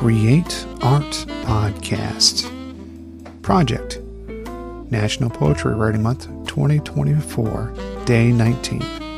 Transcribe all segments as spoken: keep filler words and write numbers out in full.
Create Art Podcast. Project National Poetry Writing Month twenty twenty-four, Day nineteen.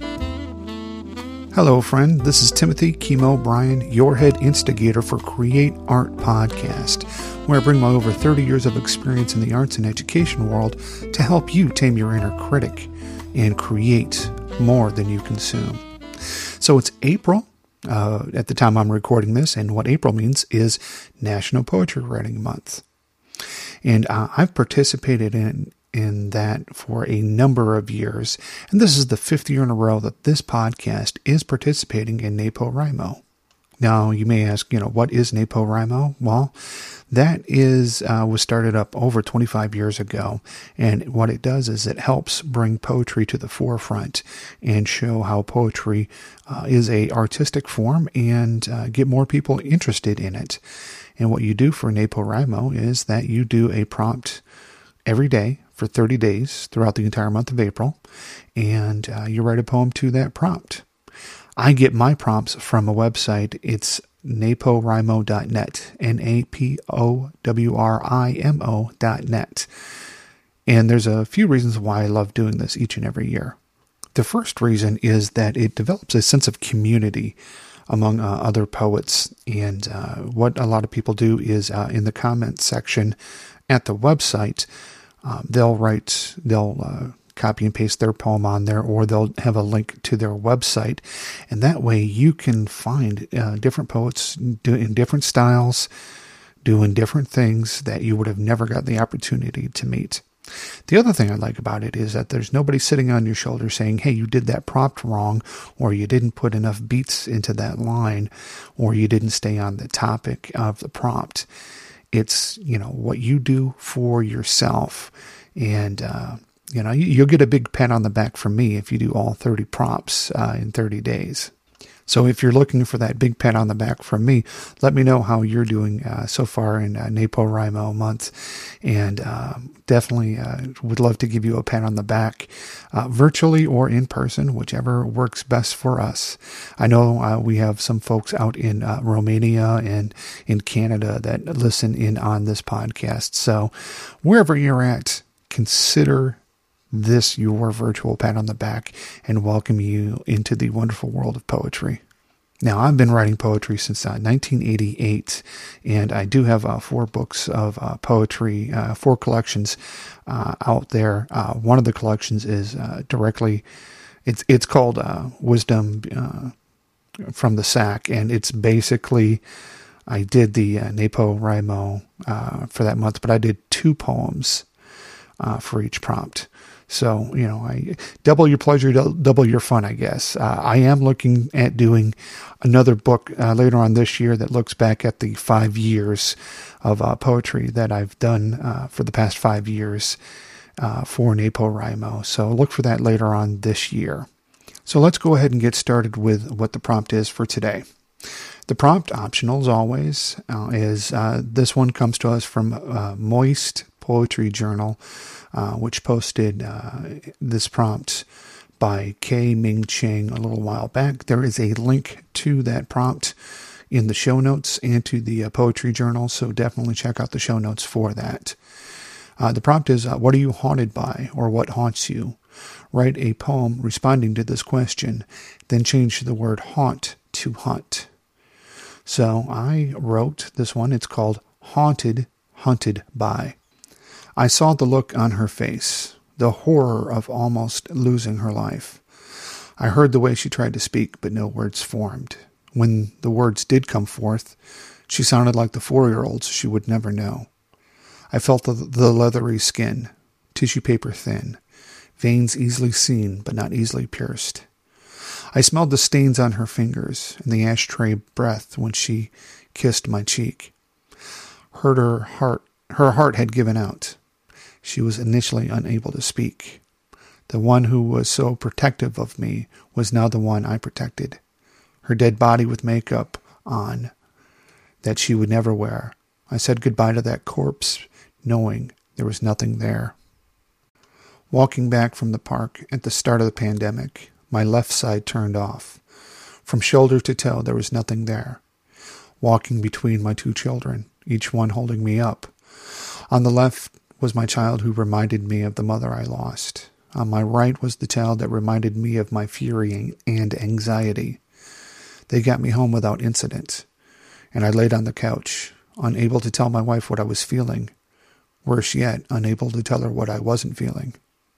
Hello, friend. This is Timothy Kimo Bryan, your head instigator for Create Art Podcast, where I bring my over thirty years of experience in the arts and education world to help you tame your inner critic and create more than you consume. So it's April uh, at the time I'm recording this, and what April means is National Poetry Writing Month. And uh, I've participated in in that for a number of years, and this is the fifth year in a row that this podcast is participating in NaPoWriMo. Now, you may ask, you know, what is NaPoWriMo? Well, that is uh, was started up over twenty-five years ago, and what it does is it helps bring poetry to the forefront and show how poetry uh, is a artistic form and uh, get more people interested in it. And what you do for NaPoWriMo is that you do a prompt every day for thirty days throughout the entire month of April, and uh, you write a poem to that prompt. I get my prompts from a website. It's napowrimo dot net, N A P O W R I M O dot net. And there's a few reasons why I love doing this each and every year. The first reason is that it develops a sense of community among uh, other poets. And uh, what a lot of people do is uh, in the comments section at the website, um, they'll write, they'll uh, copy and paste their poem on there, or they'll have a link to their website. And that way you can find uh, different poets doing different styles, doing different things that you would have never got the opportunity to meet. The other thing I like about it is that there's nobody sitting on your shoulder saying, hey, you did that prompt wrong, or you didn't put enough beats into that line, or you didn't stay on the topic of the prompt. It's, you know, what you do for yourself. And, uh, you know, you'll get a big pat on the back from me if you do all thirty prompts uh, in thirty days. So if you're looking for that big pat on the back from me, let me know how you're doing uh, so far in uh, NaPoWriMo month. And uh, definitely uh, would love to give you a pat on the back, uh, virtually or in person, whichever works best for us. I know uh, we have some folks out in uh, Romania and in Canada that listen in on this podcast. So wherever you're at, consider this your virtual pat on the back and welcome you into the wonderful world of poetry. Now, I've been writing poetry since uh, nineteen eighty-eight, and I do have uh, four books of uh, poetry, uh, four collections uh, out there. Uh, one of the collections is uh, directly, it's it's called uh, Wisdom uh, from the Sack, and it's basically, I did the uh, NaPoWriMo uh, for that month, but I did two poems uh, for each prompt. So, you know, I double your pleasure, double your fun, I guess. Uh, I am looking at doing another book uh, later on this year that looks back at the five years of uh, poetry that I've done uh, for the past five years uh, for NaPoWriMo. So look for that later on this year. So let's go ahead and get started with what the prompt is for today. The prompt, optional as always, uh, is uh, this one comes to us from uh, Moist Poetry Journal, Uh, which posted uh, this prompt by K. Ming Cheng a little while back. There is a link to that prompt in the show notes and to the uh, Poetry Journal, so definitely check out the show notes for that. Uh, the prompt is, uh, what are you haunted by, or what haunts you? Write a poem responding to this question, then change the word haunt to hunt. So I wrote this one. It's called Haunted, Hunted By. I saw the look on her face, the horror of almost losing her life. I heard the way she tried to speak, but no words formed. When the words did come forth, she sounded like the four-year-olds she would never know. I felt the, the leathery skin, tissue paper thin, veins easily seen but not easily pierced. I smelled the stains on her fingers and the ashtray breath when she kissed my cheek. Heard her heart, her heart had given out. She was initially unable to speak. The one who was so protective of me was now the one I protected. Her dead body with makeup on that she would never wear. I said goodbye to that corpse, knowing there was nothing there. Walking back from the park at the start of the pandemic, my left side turned off. From shoulder to toe, there was nothing there. walking between my two children, each one holding me up. On the left was my child who reminded me of the mother I lost. On my right was the child that reminded me of my fury and anxiety. They got me home without incident, and I laid on the couch, unable to tell my wife what I was feeling. Worse yet, unable to tell her what I wasn't feeling.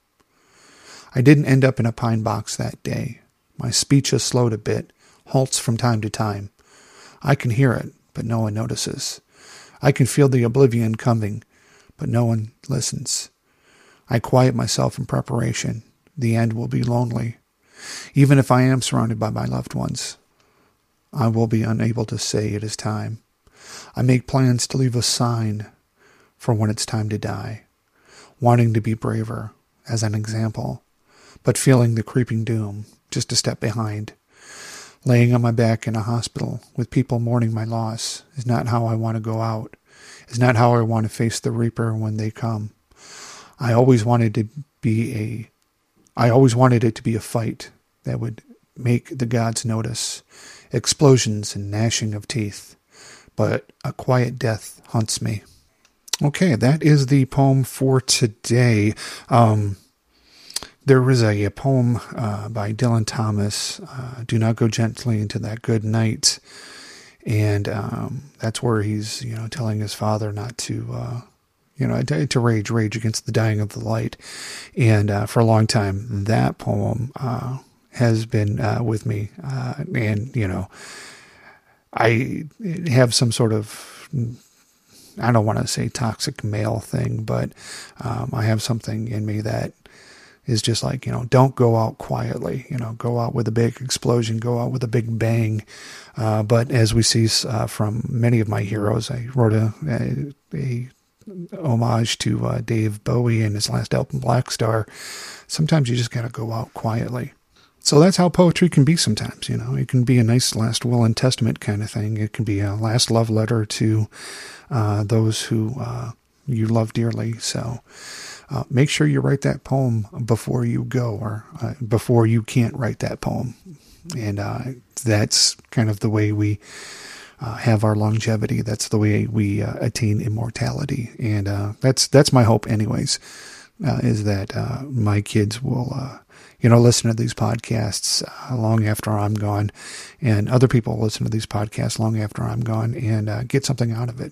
I didn't end up in a pine box that day. My speech has slowed a bit, halts from time to time. I can hear it, but no one notices. I can feel the oblivion coming, but no one listens. I quiet myself in preparation. The end will be lonely. Even if I am surrounded by my loved ones, I will be unable to say it is time. I make plans to leave a sign for when it's time to die, wanting to be braver as an example, but feeling the creeping doom just a step behind. Laying on my back in a hospital with people mourning my loss is not how I want to go out. It's not how I want to face the Reaper when they come. I always wanted to be a, I always wanted it to be a fight that would make the gods notice. Explosions and gnashing of teeth. But a quiet death hunts me. Okay, that is the poem for today. Um, there was a, a poem uh, by Dylan Thomas, uh, Do Not Go Gently Into That Good Night. And um, that's where he's, you know, telling his father not to, uh, you know, to, to rage, rage against the dying of the light. And uh, for a long time, that poem uh, has been uh, with me. Uh, and, you know, I have some sort of, I don't want to say toxic male thing, but um, I have something in me that is just like, you know, don't go out quietly, you know, go out with a big explosion, go out with a big bang. Uh, but as we see uh, from many of my heroes, I wrote a, a, a homage to uh, Dave Bowie and his last album, Black Star. Sometimes you just got to go out quietly. So that's how poetry can be sometimes, you know. It can be a nice last will and testament kind of thing. It can be a last love letter to uh, those who uh, you love dearly. So uh, make sure you write that poem before you go, or uh, before you can't write that poem. And uh, that's kind of the way we uh, have our longevity. That's the way we uh, attain immortality. And uh, that's that's my hope anyways, uh, is that uh, my kids will... Uh, you know, listen to these podcasts uh, long after I'm gone, and other people listen to these podcasts long after I'm gone and uh, get something out of it.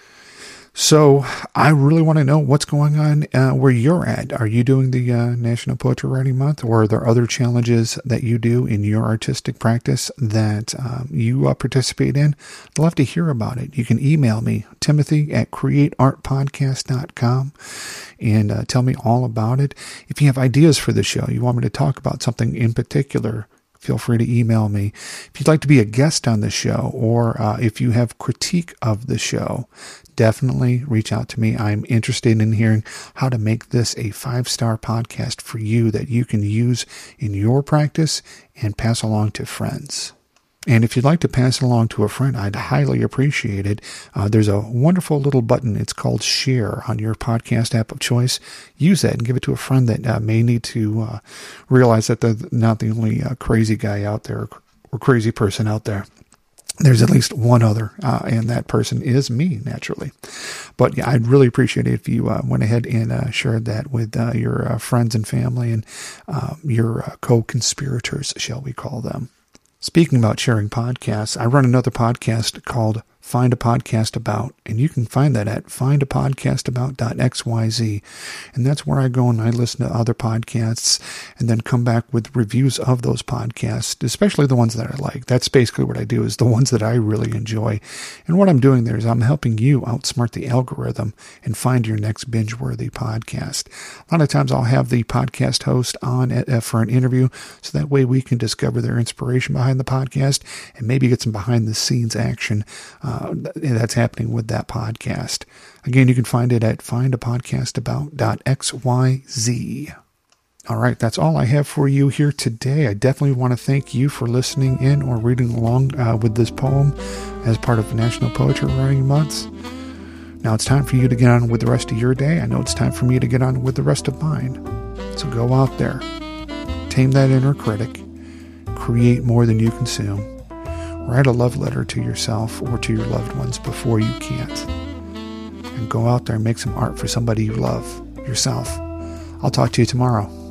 So I really want to know what's going on uh, where you're at. Are you doing the uh, National Poetry Writing Month, or are there other challenges that you do in your artistic practice that um, you uh, participate in? I'd love to hear about it. You can email me, Timothy at create art podcast dot com, and uh, tell me all about it. If you have ideas for the show, you want me to talk about something in particular, feel free to email me. If you'd like to be a guest on the show, or uh, if you have critique of the show, definitely reach out to me. I'm interested in hearing how to make this a five-star podcast for you that you can use in your practice and pass along to friends. And if you'd like to pass it along to a friend, I'd highly appreciate it. Uh, there's a wonderful little button. It's called Share on your podcast app of choice. Use that and give it to a friend that uh, may need to uh, realize that they're not the only uh, crazy guy out there or crazy person out there. There's at least one other, uh, and that person is me, naturally. But yeah, I'd really appreciate it if you uh, went ahead and uh, shared that with uh, your uh, friends and family and uh, your uh, co-conspirators, shall we call them. Speaking about sharing podcasts, I run another podcast called Find a Podcast About, and you can find that at find a podcast about dot x y z, and that's where I go and I listen to other podcasts and then come back with reviews of those podcasts, especially the ones that I like. That's basically what I do, is the ones that I really enjoy. And what I'm doing there is I'm helping you outsmart the algorithm and find your next binge-worthy podcast. A lot of times I'll have the podcast host on uh, for an interview, so that way we can discover their inspiration behind the podcast and maybe get some behind-the-scenes action Uh, that's happening with that podcast. Again, you can find it at find a podcast about dot x y z. All right, that's all I have for you here today. I definitely want to thank you for listening in or reading along uh, with this poem as part of National Poetry Writing Month. Now it's time for you to get on with the rest of your day. I know it's time for me to get on with the rest of mine. So go out there, tame that inner critic, create more than you consume. Write a love letter to yourself or to your loved ones before you can't. And go out there and make some art for somebody you love, yourself. I'll talk to you tomorrow.